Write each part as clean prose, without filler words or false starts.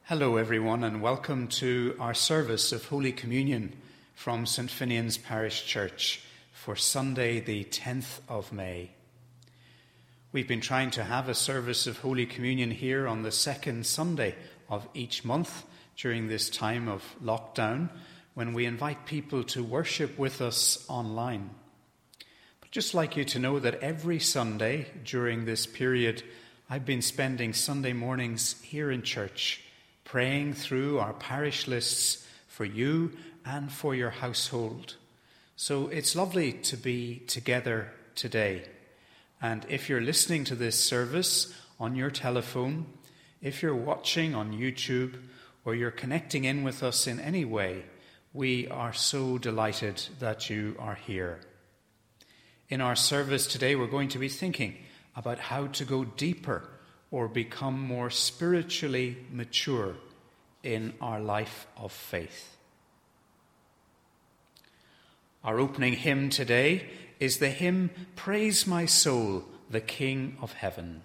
Hello everyone, and welcome to our service of Holy Communion from St. Finian's Parish Church for Sunday the 10th of May. We've been trying to have a service of Holy Communion here on the second Sunday of each month during this time of lockdown, when we invite people to worship with us online. But just like you to know that every Sunday during this period, I've been spending Sunday mornings here in church, praying through our parish lists for you and for your household. So it's lovely to be together today. And if you're listening to this service on your telephone, if you're watching on YouTube, or you're connecting in with us in any way, we are so delighted that you are here. In our service today, we're going to be thinking about how to go deeper or become more spiritually mature in our life of faith. Our opening hymn today is the hymn, "Praise My Soul, the King of Heaven."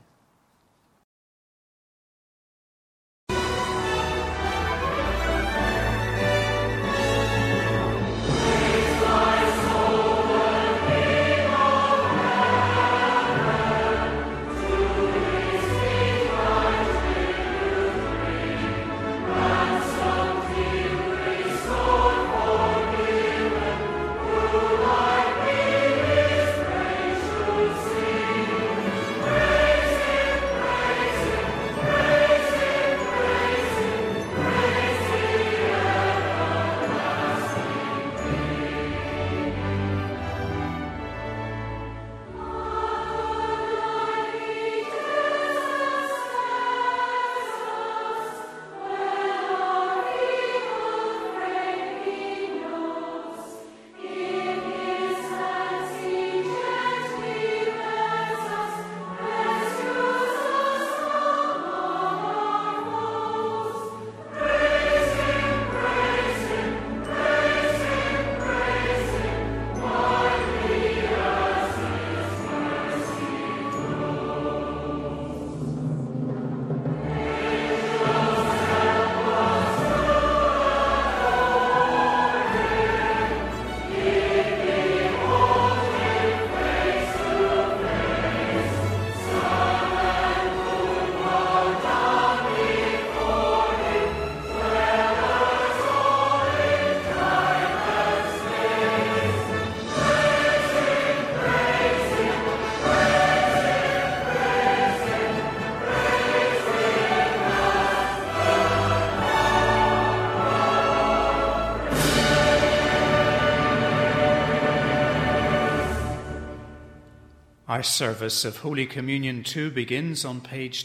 Our service of Holy Communion 2 begins on page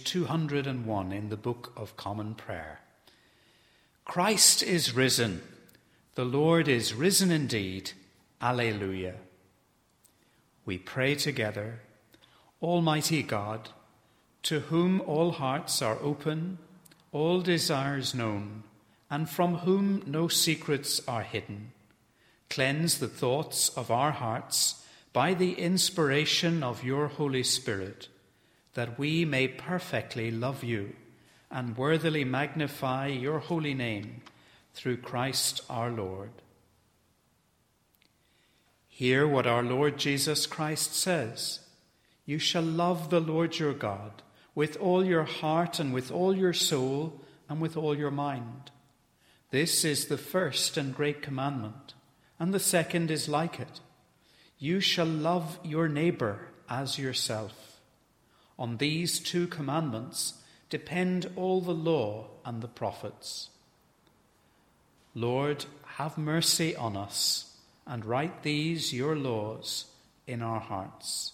201 in the Book of Common Prayer. Christ is risen. The Lord is risen indeed. Alleluia. We pray together. Almighty God, to whom all hearts are open, all desires known, and from whom no secrets are hidden, cleanse the thoughts of our hearts by the inspiration of your Holy Spirit, that we may perfectly love you and worthily magnify your holy name through Christ our Lord. Hear what our Lord Jesus Christ says. You shall love the Lord your God with all your heart and with all your soul and with all your mind. This is the first and great commandment, and the second is like it. You shall love your neighbor as yourself. On these two commandments depend all the law and the prophets. Lord, have mercy on us and write these your laws in our hearts.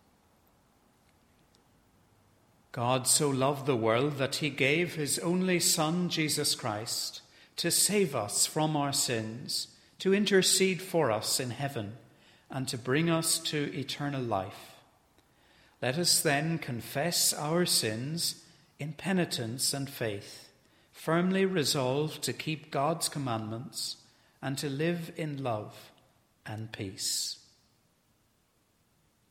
God so loved the world that he gave his only Son, Jesus Christ, to save us from our sins, to intercede for us in heaven, and to bring us to eternal life. Let us then confess our sins in penitence and faith, firmly resolved to keep God's commandments and to live in love and peace.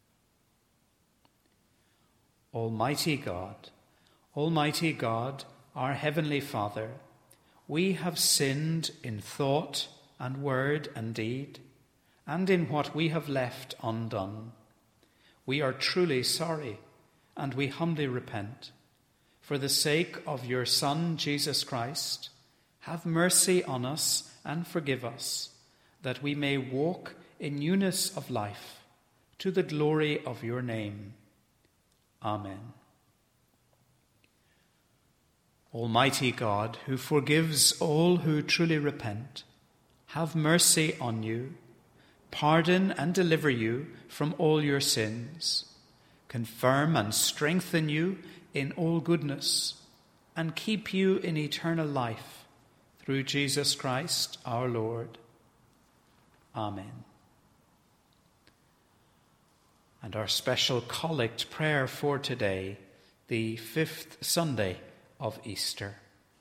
Almighty God, our heavenly Father, we have sinned in thought and word and deed, and in what we have left undone. We are truly sorry, and we humbly repent. For the sake of your Son, Jesus Christ, have mercy on us and forgive us, that we may walk in newness of life, to the glory of your name. Amen. Almighty God, who forgives all who truly repent, have mercy on you, pardon and deliver you from all your sins, confirm and strengthen you in all goodness, and keep you in eternal life, through Jesus Christ our Lord. Amen. And our special collect prayer for today, the 5th Sunday of Easter.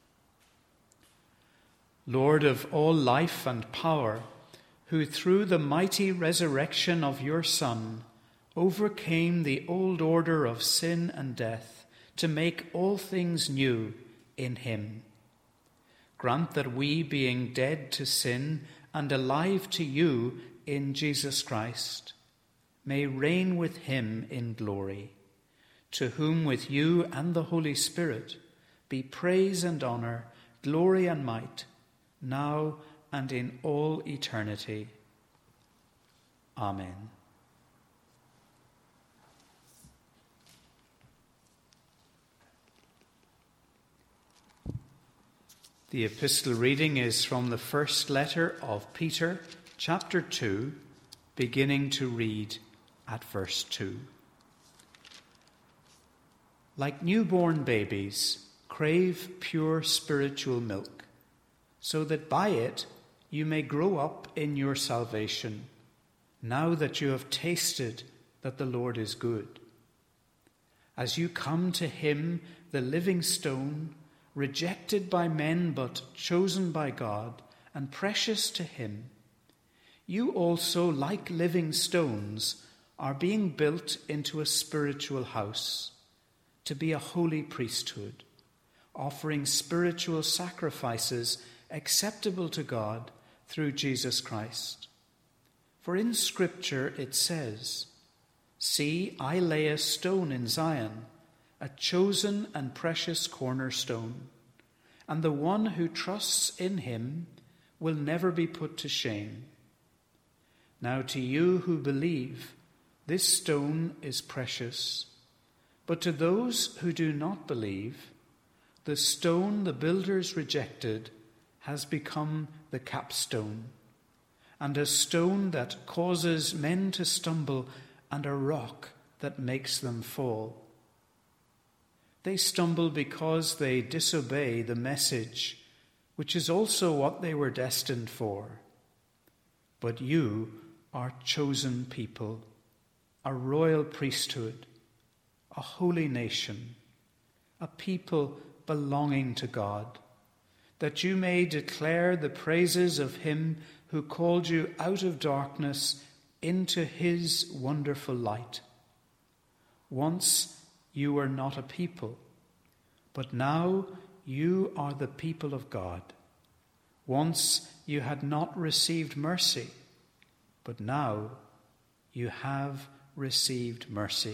Lord of all life and power, who through the mighty resurrection of your Son overcame the old order of sin and death to make all things new in him, grant that we, being dead to sin and alive to you in Jesus Christ, may reign with him in glory, to whom with you and the Holy Spirit be praise and honor, glory and might, now and in all eternity. Amen. The epistle reading is from the first letter of Peter, chapter 2, beginning to read at verse 2. Like newborn babies, crave pure spiritual milk, so that by it you may grow up in your salvation, now that you have tasted that the Lord is good. As you come to him, the living stone, rejected by men but chosen by God and precious to him, you also, like living stones, are being built into a spiritual house, to be a holy priesthood, offering spiritual sacrifices acceptable to God through Jesus Christ. For in Scripture it says, "See, I lay a stone in Zion, a chosen and precious cornerstone, and the one who trusts in him will never be put to shame." Now to you who believe, this stone is precious, but to those who do not believe, the stone the builders rejected has become the capstone, and a stone that causes men to stumble, and a rock that makes them fall. They stumble because they disobey the message, which is also what they were destined for. But you are chosen people, a royal priesthood, a holy nation, a people belonging to God, that you may declare the praises of him who called you out of darkness into his wonderful light. Once you were not a people, but now you are the people of God. Once you had not received mercy, but now you have received mercy.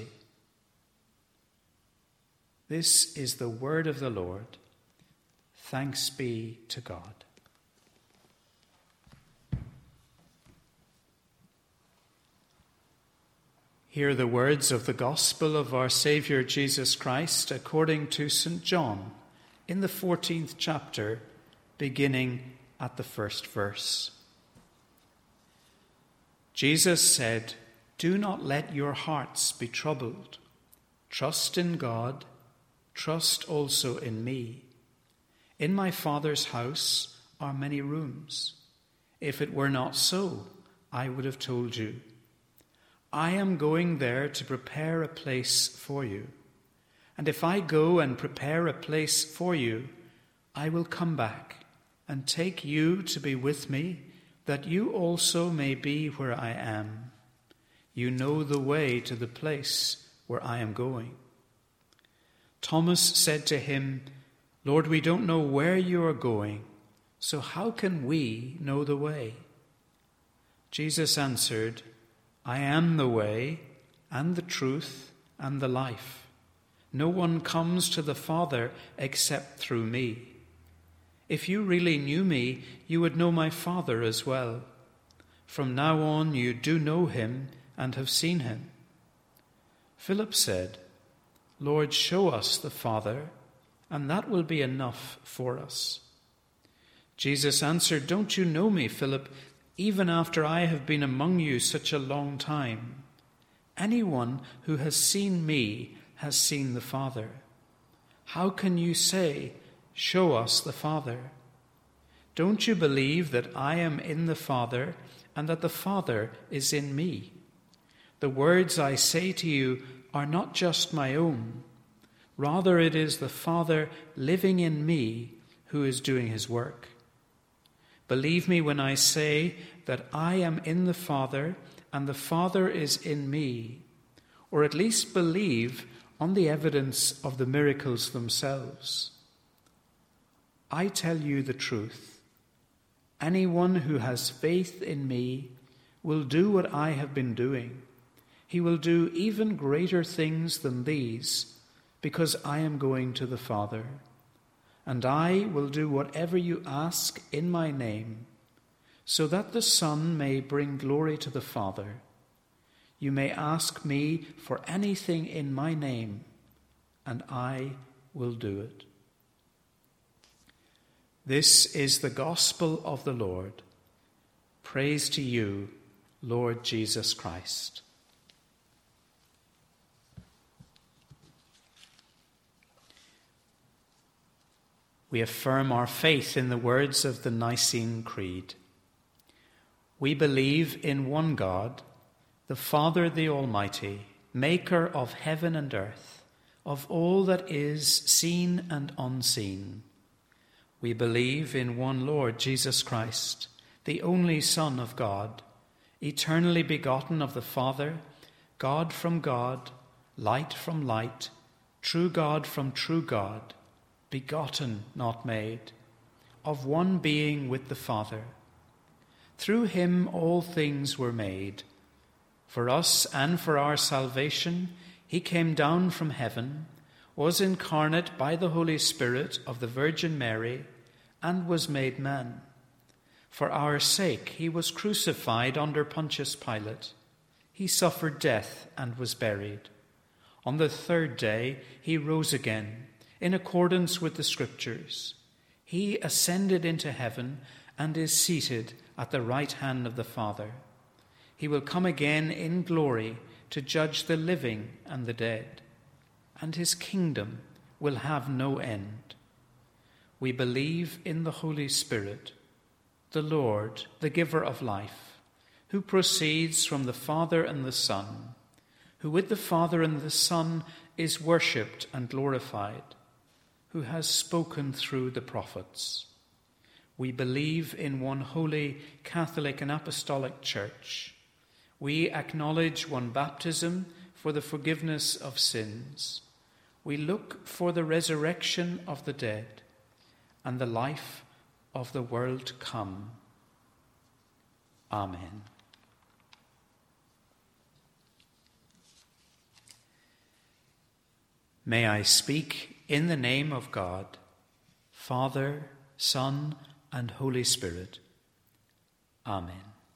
This is the word of the Lord. Thanks be to God. Hear the words of the gospel of our Saviour Jesus Christ according to St. John in the 14th chapter, beginning at the first verse. Jesus said, "Do not let your hearts be troubled. Trust in God, trust also in me. In my Father's house are many rooms. If it were not so, I would have told you. I am going there to prepare a place for you. And if I go and prepare a place for you, I will come back and take you to be with me, that you also may be where I am. You know the way to the place where I am going." Thomas said to him, Lord, we don't know where you are going, so how can we know the way? Jesus answered, I am the way and the truth and the life. No one comes to the Father except through me. If you really knew me, you would know my Father as well. From now on you do know him and have seen him. Philip said, Lord, show us the Father, and that will be enough for us. Jesus answered, Don't you know me, Philip, even after I have been among you such a long time? Anyone who has seen me has seen the Father. How can you say, Show us the Father? Don't you believe that I am in the Father and that the Father is in me? The words I say to you are not just my own. Rather, it is the Father living in me who is doing his work. Believe me when I say that I am in the Father and the Father is in me, or at least believe on the evidence of the miracles themselves. I tell you the truth. Anyone who has faith in me will do what I have been doing. He will do even greater things than these, because I am going to the Father. And I will do whatever you ask in my name, so that the Son may bring glory to the Father. You may ask me for anything in my name, and I will do it. This is the gospel of the Lord. Praise to you, Lord Jesus Christ. We affirm our faith in the words of the Nicene Creed. We believe in one God, the Father, the Almighty, maker of heaven and earth, of all that is seen and unseen. We believe in one Lord Jesus Christ, the only Son of God, eternally begotten of the Father, God from God, light from light, true God from true God, begotten, not made, of one being with the Father. Through him all things were made. For us and for our salvation, he came down from heaven, was incarnate by the Holy Spirit of the Virgin Mary, and was made man. For our sake he was crucified under Pontius Pilate. He suffered death and was buried. On the third day he rose again, in accordance with the Scriptures. He ascended into heaven and is seated at the right hand of the Father. He will come again in glory to judge the living and the dead, and his kingdom will have no end. We believe in the Holy Spirit, the Lord, the giver of life, who proceeds from the Father and the Son, who with the Father and the Son is worshipped and glorified, who has spoken through the prophets. We believe in one holy, Catholic and Apostolic Church. We acknowledge one baptism for the forgiveness of sins. We look for the resurrection of the dead and the life of the world to come. Amen. May I speak in the name of God, Father, Son, and Holy Spirit. Amen.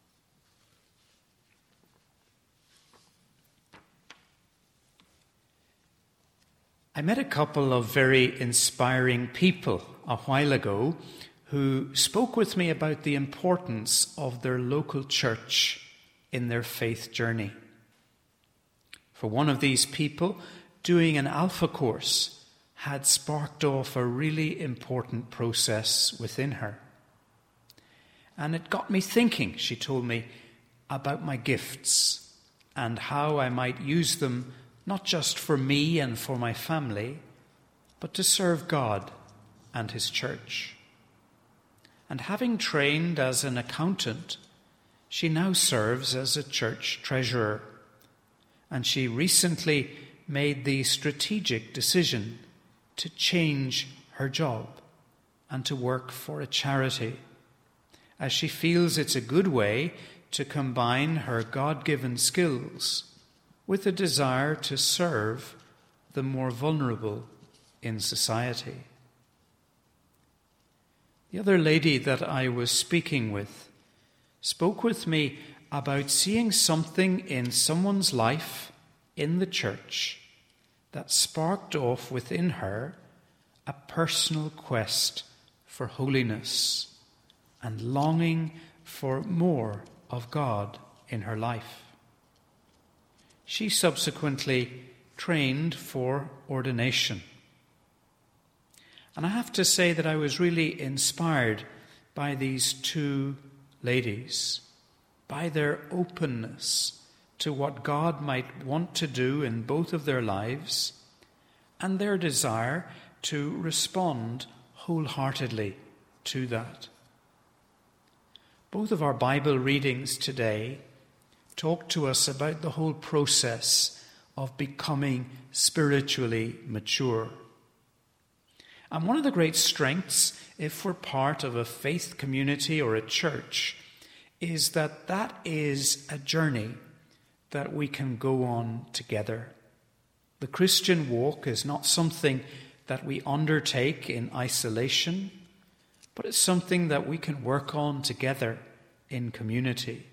I met a couple of very inspiring people a while ago who spoke with me about the importance of their local church in their faith journey. For one of these people, doing an Alpha course had sparked off a really important process within her. And it got me thinking, she told me, about my gifts and how I might use them not just for me and for my family, but to serve God and his church. And having trained as an accountant, she now serves as a church treasurer. And she recently made the strategic decision to change her job and to work for a charity, as she feels it's a good way to combine her God-given skills with a desire to serve the more vulnerable in society. The other lady that I was speaking with spoke with me about seeing something in someone's life in the church that sparked off within her a personal quest for holiness and longing for more of God in her life. She subsequently trained for ordination. And I have to say that I was really inspired by these two ladies, by their openness to what God might want to do in both of their lives, and their desire to respond wholeheartedly to that. Both of our Bible readings today talk to us about the whole process of becoming spiritually mature. And one of the great strengths, if we're part of a faith community or a church, is that that is a journey that we can go on together. The Christian walk is not something that we undertake in isolation, but it's something that we can work on together in community.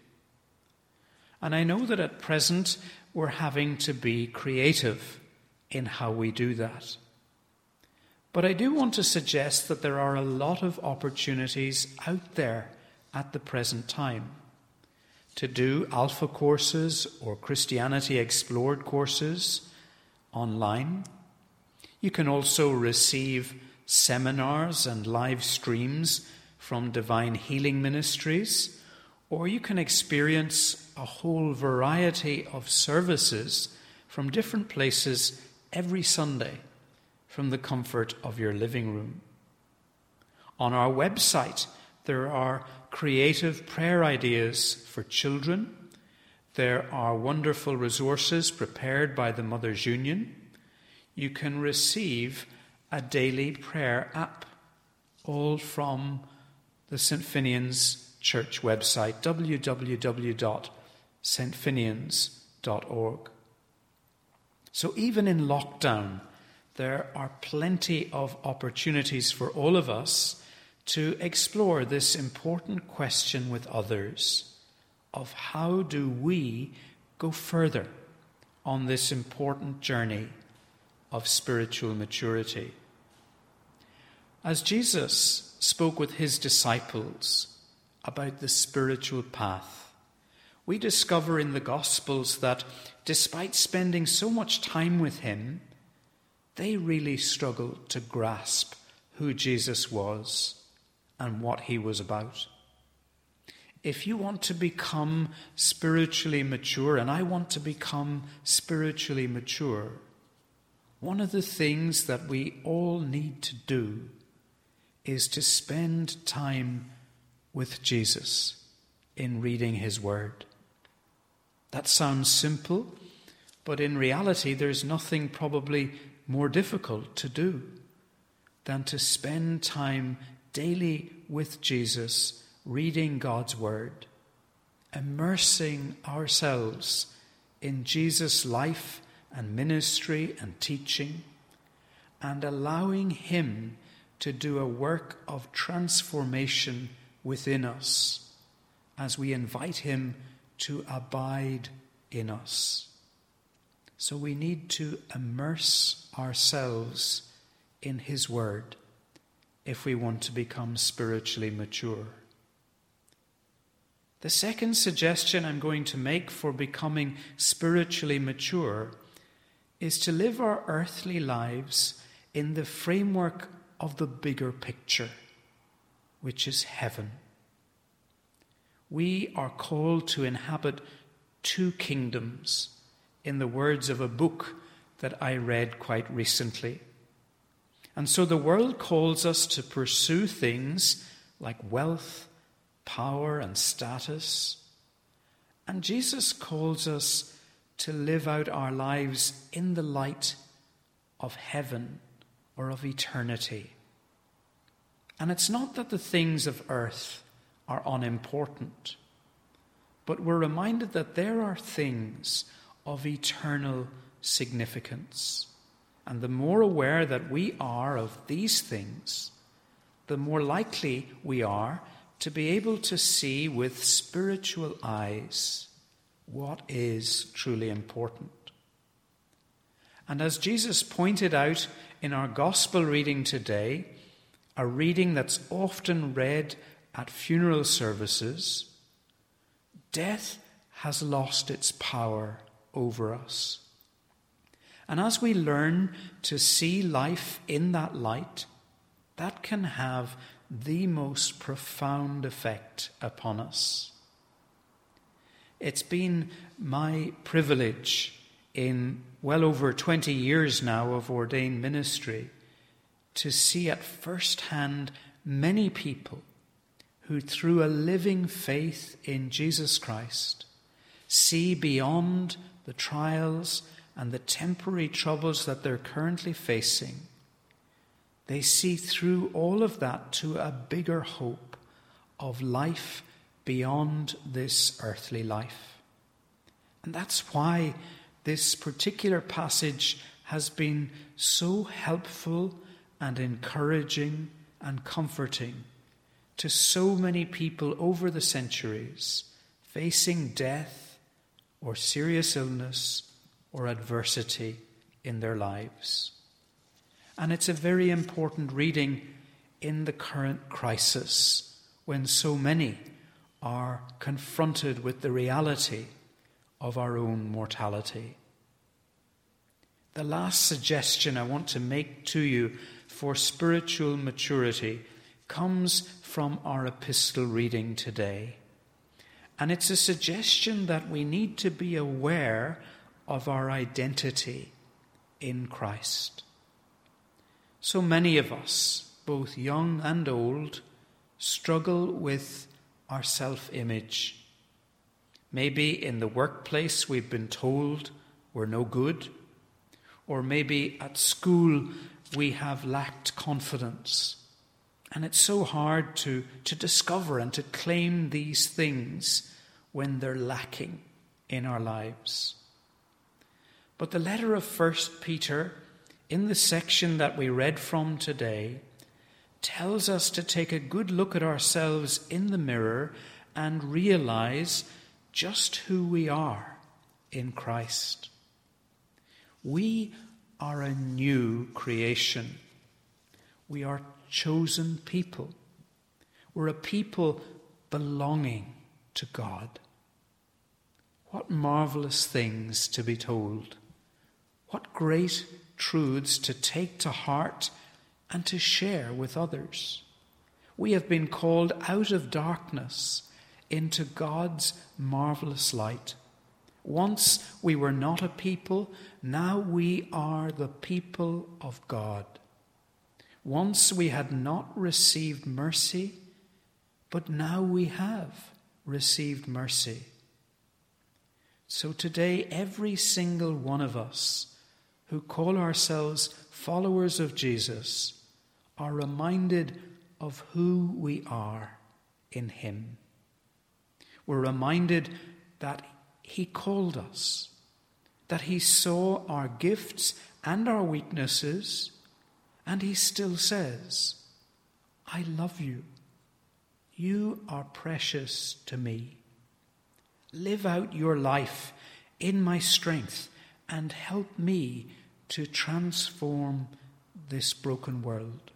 And I know that at present we're having to be creative in how we do that. But I do want to suggest that there are a lot of opportunities out there at the present time to do Alpha courses or Christianity Explored courses online. You can also receive seminars and live streams from Divine Healing Ministries, or you can experience a whole variety of services from different places every Sunday from the comfort of your living room. On our website, there are creative prayer ideas for children. There are wonderful resources prepared by the Mothers Union. You can receive a daily prayer app, all from the St. Finian's Church website, www.stfinians.org. So even in lockdown, there are plenty of opportunities for all of us to explore this important question with others of how do we go further on this important journey of spiritual maturity. As Jesus spoke with his disciples about the spiritual path, we discover in the Gospels that despite spending so much time with him, they really struggled to grasp who Jesus was and what he was about. If you want to become spiritually mature, and I want to become spiritually mature, one of the things that we all need to do is to spend time with Jesus in reading his word. That sounds simple, but in reality there's nothing probably more difficult to do than to spend time daily with Jesus, reading God's word, immersing ourselves in Jesus' life and ministry and teaching, and allowing him to do a work of transformation within us as we invite him to abide in us. So we need to immerse ourselves in his word if we want to become spiritually mature. The second suggestion I'm going to make for becoming spiritually mature is to live our earthly lives in the framework of the bigger picture, which is heaven. We are called to inhabit two kingdoms, in the words of a book that I read quite recently. And so the world calls us to pursue things like wealth, power, and status. And Jesus calls us to live out our lives in the light of heaven or of eternity, And it's not that the things of earth are unimportant, but we're reminded that there are things of eternal significance. And the more aware that we are of these things, the more likely we are to be able to see with spiritual eyes what is truly important. And as Jesus pointed out in our gospel reading today, a reading that's often read at funeral services, death has lost its power over us. And as we learn to see life in that light, that can have the most profound effect upon us. It's been my privilege in well over 20 years now of ordained ministry to see at first hand many people who, through a living faith in Jesus Christ, see beyond the trials and the temporary troubles that they're currently facing. They see through all of that to a bigger hope of life beyond this earthly life. And that's why this particular passage has been so helpful and encouraging and comforting to so many people over the centuries facing death or serious illness or adversity in their lives. And it's a very important reading in the current crisis when so many are confronted with the reality of our own mortality. The last suggestion I want to make to you for spiritual maturity comes from our epistle reading today. And it's a suggestion that we need to be aware of our identity in Christ. So many of us, both young and old, struggle with our self-image. Maybe in the workplace we've been told we're no good, or maybe at school we have lacked confidence. And it's so hard to discover and to claim these things when they're lacking in our lives. But the letter of 1 Peter, in the section that we read from today, tells us to take a good look at ourselves in the mirror and realize just who we are in Christ. We are a new creation. We are chosen people. We're a people belonging to God. What marvelous things to be told. What great truths to take to heart and to share with others. We have been called out of darkness into God's marvelous light. Once we were not a people, now we are the people of God. Once we had not received mercy, but now we have received mercy. So today, every single one of us who call ourselves followers of Jesus are reminded of who we are in him. We're reminded that he called us, that he saw our gifts and our weaknesses, and he still says, I love you. You are precious to me. Live out your life in my strength and help me to transform this broken world.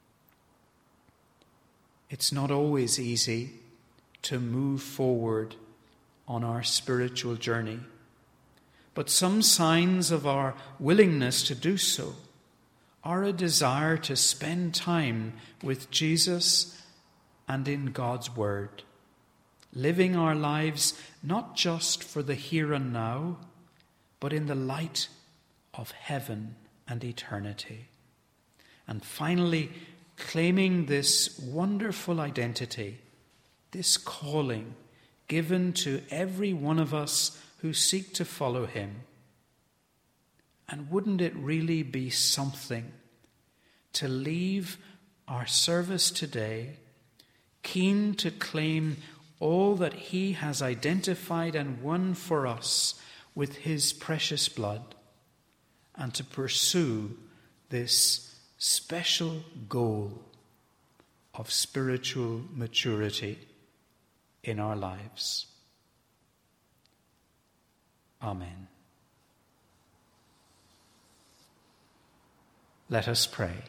It's not always easy to move forward on our spiritual journey, but some signs of our willingness to do so are a desire to spend time with Jesus and in God's Word, living our lives not just for the here and now, but in the light of heaven and eternity. And finally, claiming this wonderful identity, this calling given to every one of us who seek to follow him. And wouldn't it really be something to leave our service today, keen to claim all that he has identified and won for us with his precious blood, and to pursue this special goal of spiritual maturity in our lives. Amen. Let us pray.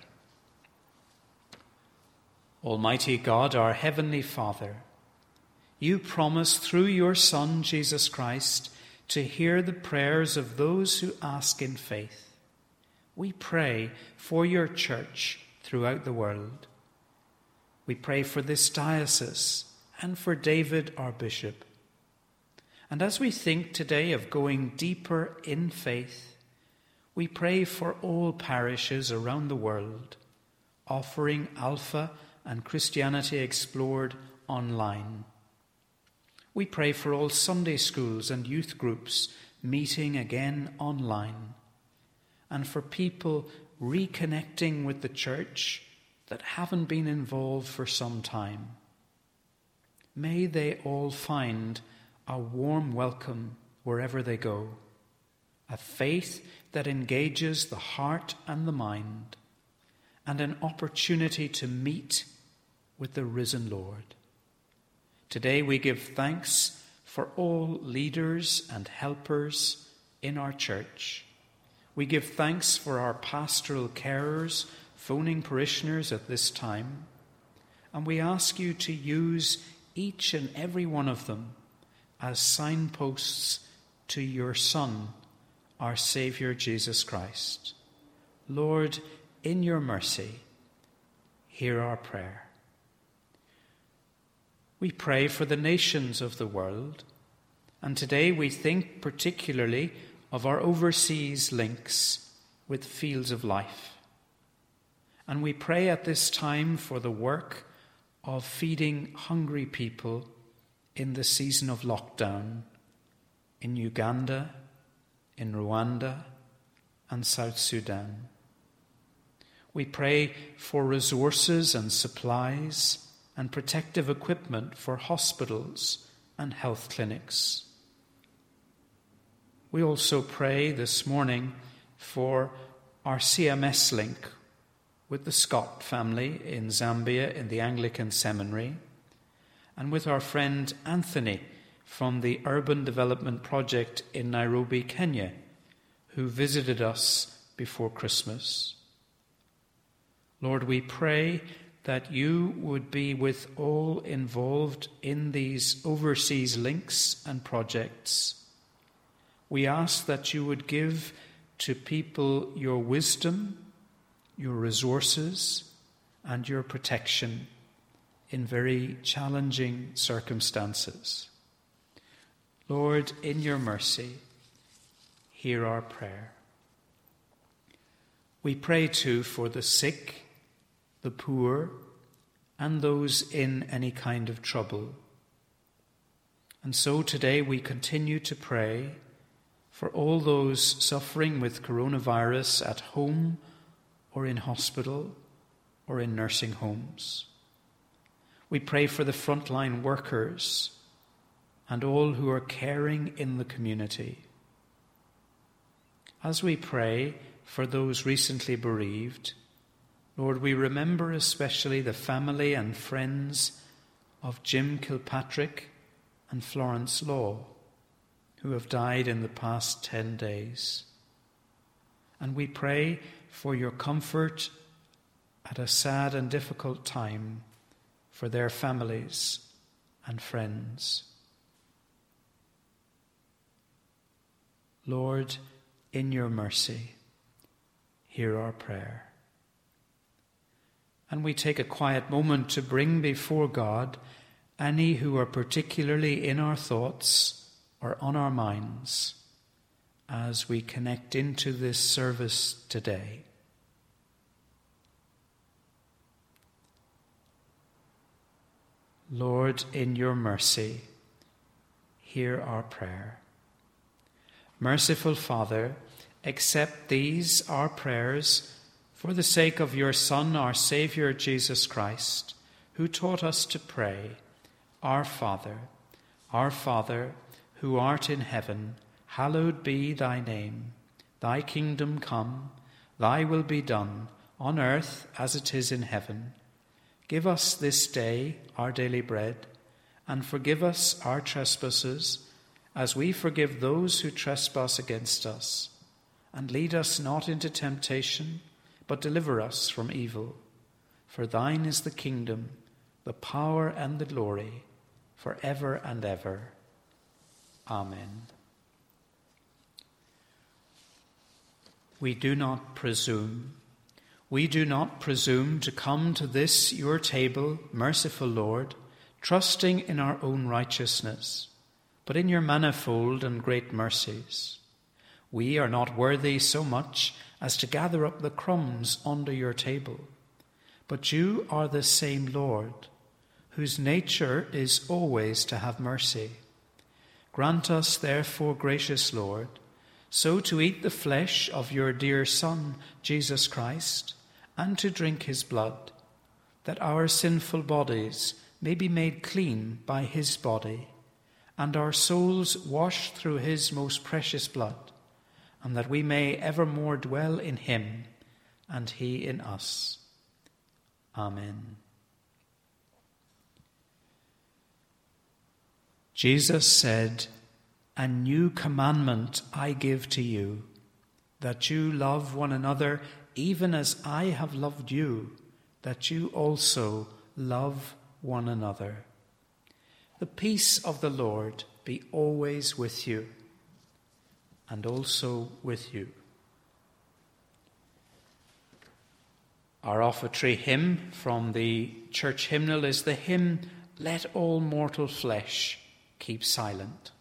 Almighty God, our heavenly Father, you promise through your Son, Jesus Christ, to hear the prayers of those who ask in faith. We pray for your church throughout the world. We pray for this diocese and for David, our bishop. And as we think today of going deeper in faith, we pray for all parishes around the world, offering Alpha and Christianity Explored online. We pray for all Sunday schools and youth groups meeting again online, and for people reconnecting with the church that haven't been involved for some time. May they all find a warm welcome wherever they go, a faith that engages the heart and the mind, and an opportunity to meet with the risen Lord. Today we give thanks for all leaders and helpers in our church. We give thanks for our pastoral carers, phoning parishioners at this time, and we ask you to use each and every one of them as signposts to your Son, our Saviour Jesus Christ. Lord, in your mercy, hear our prayer. We pray for the nations of the world, and today we think particularly of our overseas links with Fields of Life. And we pray at this time for the work of feeding hungry people in the season of lockdown in Uganda, in Rwanda, and South Sudan. We pray for resources and supplies and protective equipment for hospitals and health clinics. We also pray this morning for our CMS link with the Scott family in Zambia in the Anglican Seminary, and with our friend Anthony from the Urban Development Project in Nairobi, Kenya, who visited us before Christmas. Lord, we pray that you would be with all involved in these overseas links and projects. We ask that you would give to people your wisdom, your resources, and your protection in very challenging circumstances. Lord, in your mercy, hear our prayer. We pray too for the sick, the poor, and those in any kind of trouble. And so today we continue to pray for all those suffering with coronavirus at home or in hospital or in nursing homes. We pray for the frontline workers and all who are caring in the community. As we pray for those recently bereaved, Lord, we remember especially the family and friends of Jim Kilpatrick and Florence Law, who have died in the past 10 days. And we pray for your comfort at a sad and difficult time for their families and friends. Lord, in your mercy, hear our prayer. And we take a quiet moment to bring before God any who are particularly in our thoughts or on our minds as we connect into this service today. Lord, in your mercy, hear our prayer. Merciful Father, accept these, our prayers, For the sake of your Son, our Saviour, Jesus Christ, who taught us to pray, Our Father, who art in heaven, hallowed be thy name. Thy kingdom come, thy will be done, on earth as it is in heaven. Give us this day our daily bread, and forgive us our trespasses, as we forgive those who trespass against us. And lead us not into temptation, but deliver us from evil. For thine is the kingdom, the power and the glory, for ever and ever. Amen. We do not presume to come to this your table, merciful Lord, trusting in our own righteousness, but in your manifold and great mercies. We are not worthy so much as to gather up the crumbs under your table, but you are the same Lord, whose nature is always to have mercy. Grant us, therefore, gracious Lord, so to eat the flesh of your dear Son, Jesus Christ, and to drink his blood, that our sinful bodies may be made clean by his body, and our souls washed through his most precious blood, and that we may evermore dwell in him, and he in us. Amen. Jesus said, "A new commandment I give to you, that you love one another even as I have loved you, that you also love one another." The peace of the Lord be always with you, and also with you. Our offertory hymn from the church hymnal is the hymn, "Let All Mortal Flesh Keep Silent."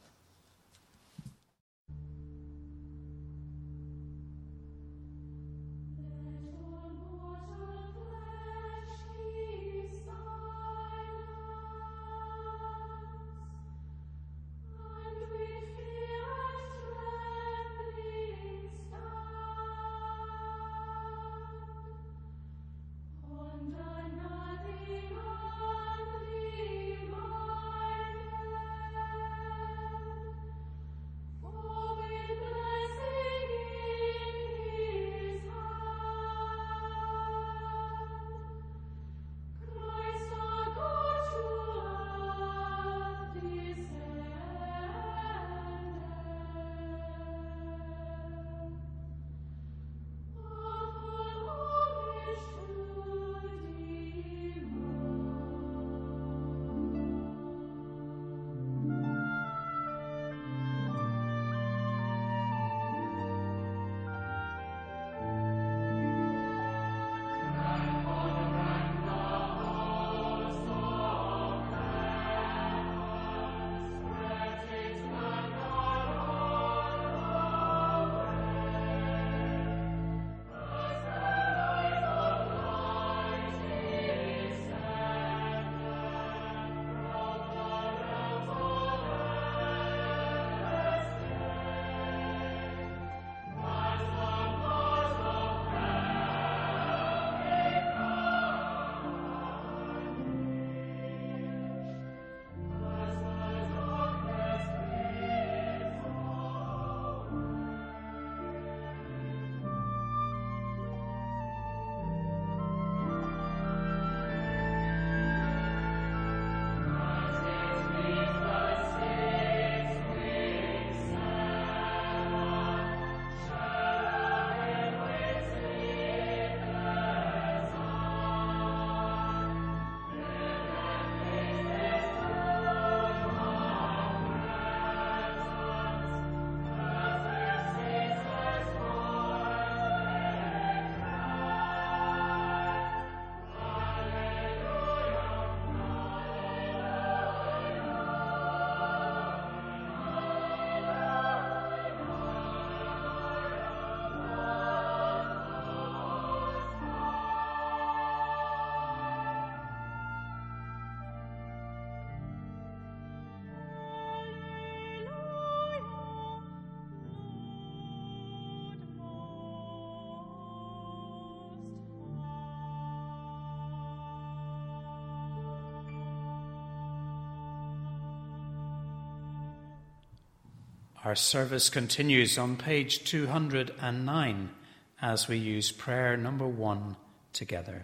Our service continues on page 209 as we use prayer number 1 together.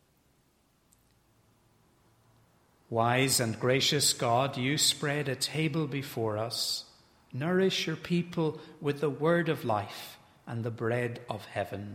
Wise and gracious God, you spread a table before us. Nourish your people with the word of life and the bread of heaven.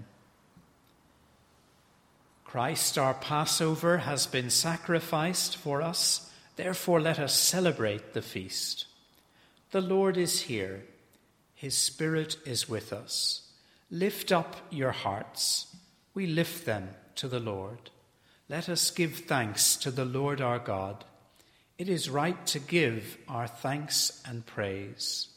Christ, our Passover, has been sacrificed for us. Therefore, let us celebrate the feast. The Lord is here. His Spirit is with us. Lift up your hearts. We lift them to the Lord. Let us give thanks to the Lord our God. It is right to give our thanks and praise.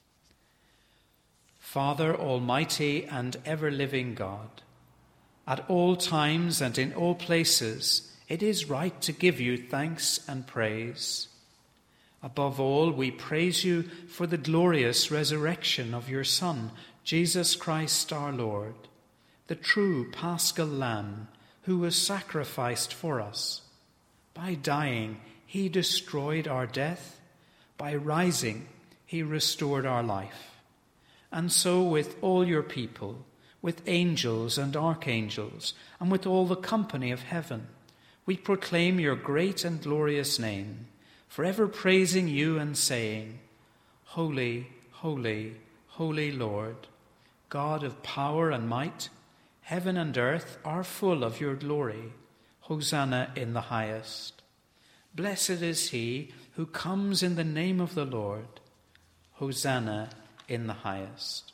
Father, almighty and ever-living God, at all times and in all places, it is right to give you thanks and praise. Above all, we praise you for the glorious resurrection of your Son, Jesus Christ our Lord, the true Paschal Lamb who was sacrificed for us. By dying, he destroyed our death. By rising, he restored our life. And so with all your people, with angels and archangels, and with all the company of heaven, we proclaim your great and glorious name, forever praising you and saying, Holy, holy, holy Lord, God of power and might, heaven and earth are full of your glory. Hosanna in the highest. Blessed is he who comes in the name of the Lord. Hosanna in the highest.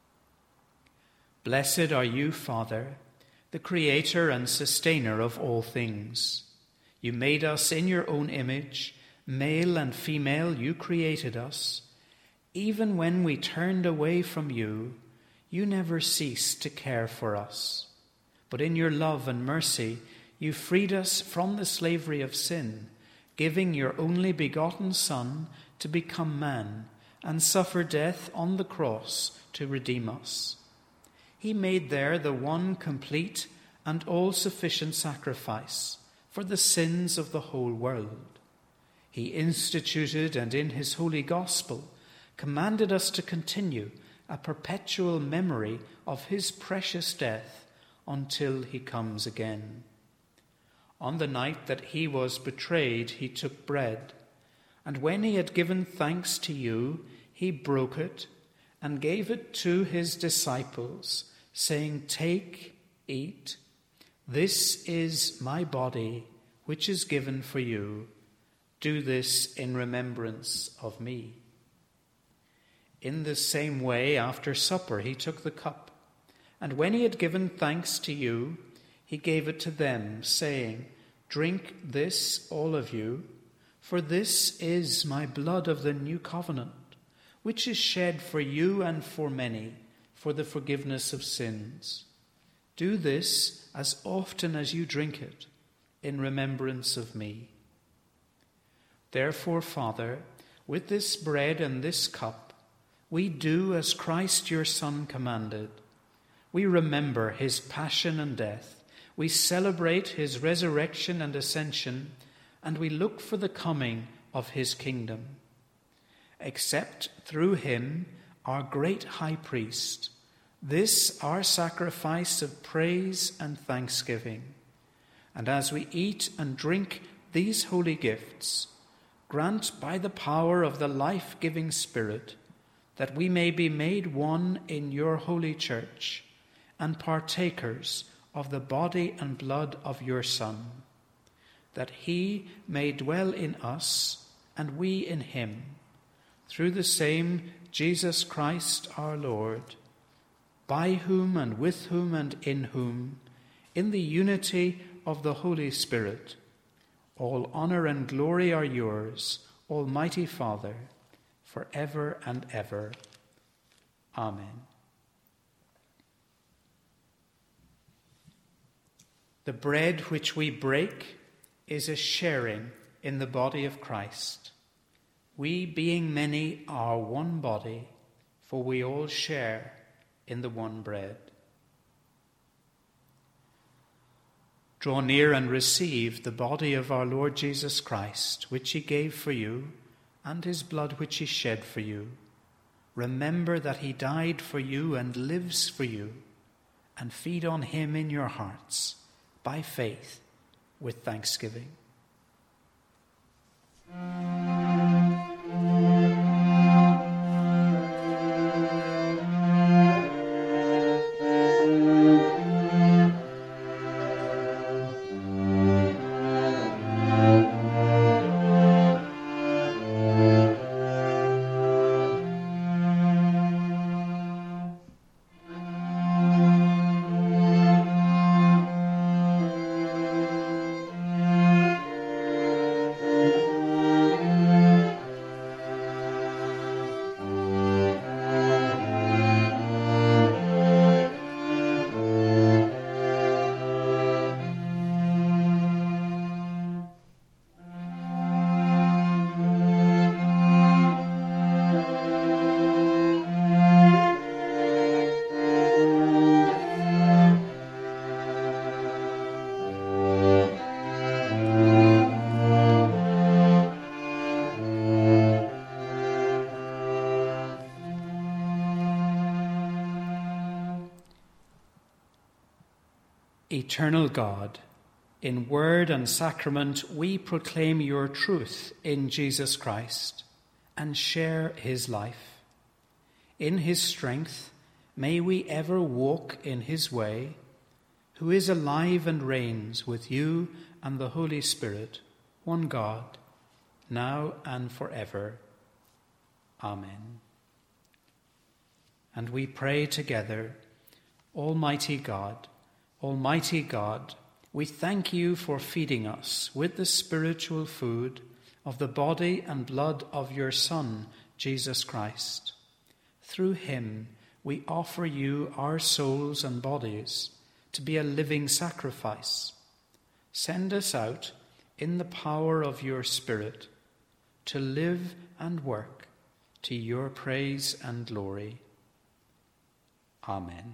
Blessed are you, Father, the creator and sustainer of all things. You made us in your own image. Male and female you created us. Even when we turned away from you, you never ceased to care for us. But in your love and mercy, you freed us from the slavery of sin, giving your only begotten Son to become man and suffer death on the cross to redeem us. He made there the one complete and all-sufficient sacrifice for the sins of the whole world. He instituted and in his holy gospel commanded us to continue a perpetual memory of his precious death until he comes again. On the night that he was betrayed, he took bread, and when he had given thanks to you, he broke it and gave it to his disciples, saying, Take, eat. This is my body, which is given for you. Do this in remembrance of me. In the same way, after supper, he took the cup, and when he had given thanks to you, he gave it to them, saying, Drink this, all of you, for this is my blood of the new covenant, which is shed for you and for many for the forgiveness of sins. Do this as often as you drink it, in remembrance of me. Therefore, Father, with this bread and this cup, we do as Christ your Son commanded. We remember his passion and death. We celebrate his resurrection and ascension, and we look for the coming of his kingdom. Accept through him, our great high priest, this our sacrifice of praise and thanksgiving. And as we eat and drink these holy gifts, grant by the power of the life-giving Spirit that we may be made one in your holy church and partakers of the body and blood of your Son, that he may dwell in us and we in him, through the same Jesus Christ our Lord, by whom and with whom and in whom, in the unity of the Holy Spirit, all honor and glory are yours, Almighty Father, forever and ever. Amen. The bread which we break is a sharing in the body of Christ. We, being many, are one body, for we all share in the one bread. Draw near and receive the body of our Lord Jesus Christ, which he gave for you, and his blood which he shed for you. remember that he died for you and lives for you, and feed on him in your hearts by faith with thanksgiving. Eternal God, in word and sacrament we proclaim your truth in Jesus Christ and share his life. In his strength may we ever walk in his way, who is alive and reigns with you and the Holy Spirit, one God, now and forever. Amen. And we pray together, Almighty God, we thank you for feeding us with the spiritual food of the body and blood of your Son, Jesus Christ. Through him we offer you our souls and bodies to be a living sacrifice. Send us out in the power of your Spirit to live and work to your praise and glory. Amen.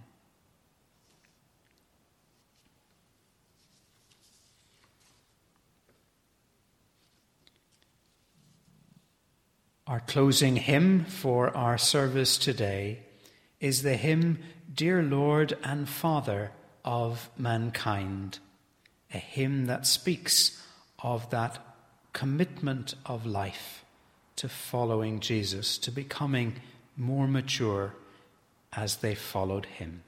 Our closing hymn for our service today is the hymn, Dear Lord and Father of Mankind, a hymn that speaks of that commitment of life to following Jesus, to becoming more mature as they followed him.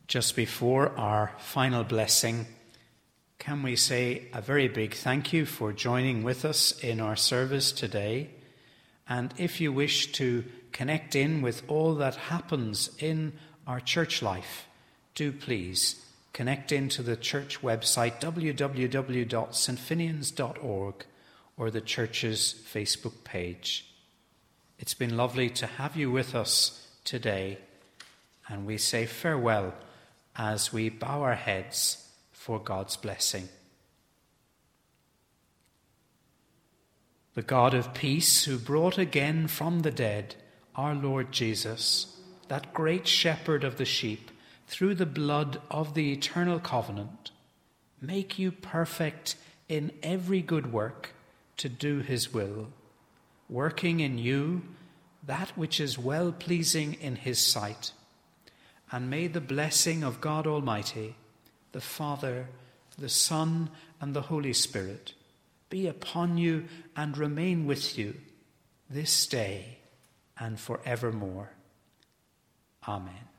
Just before our final blessing, can we say a very big thank you for joining with us in our service today? And if you wish to connect in with all that happens in our church life, do please connect into the church website www.stfinians.org or the church's Facebook page. It's been lovely to have you with us today, and we say farewell as we bow our heads for God's blessing. The God of peace, who brought again from the dead our Lord Jesus, that great shepherd of the sheep, through the blood of the eternal covenant, make you perfect in every good work to do his will, working in you that which is well-pleasing in his sight. And may the blessing of God Almighty, the Father, the Son, and the Holy Spirit be upon you and remain with you this day and forevermore. Amen.